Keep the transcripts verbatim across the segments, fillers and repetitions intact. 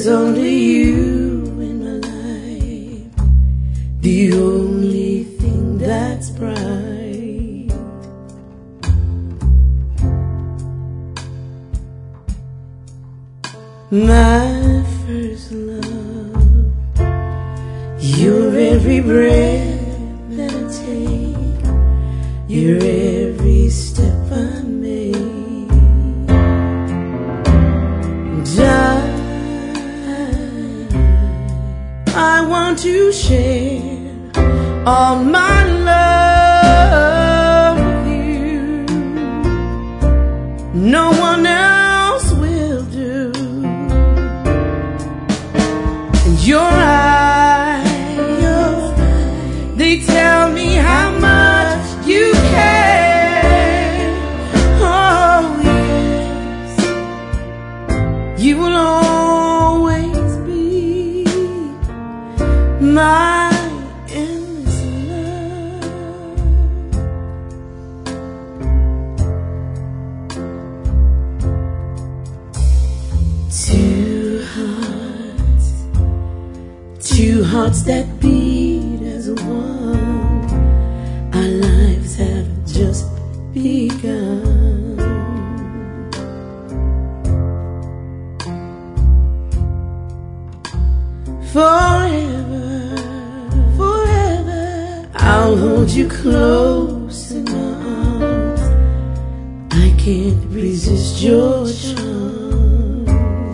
There's only you in my life, the only thing that's bright. My first love, your every breath that I take, your every step I make. I want to share all my love with you. No one else will do. And your eyes, your eyes, they tell me how much you care. Oh yes, you will always be my endless love. Two hearts, two hearts that beat as one. Our lives have just begun. Forever, forever, I'll hold you close in my arms. I can't resist your charm.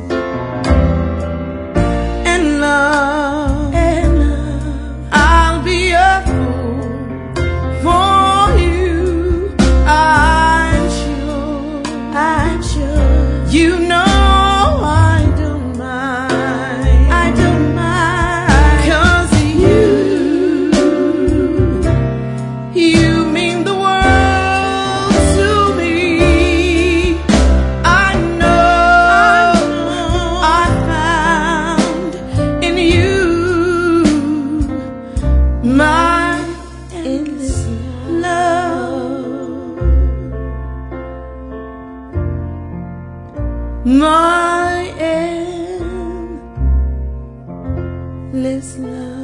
And love, and love, I'll be a fool for you. I'm sure, I'm sure, you know. My endless love, my endless love.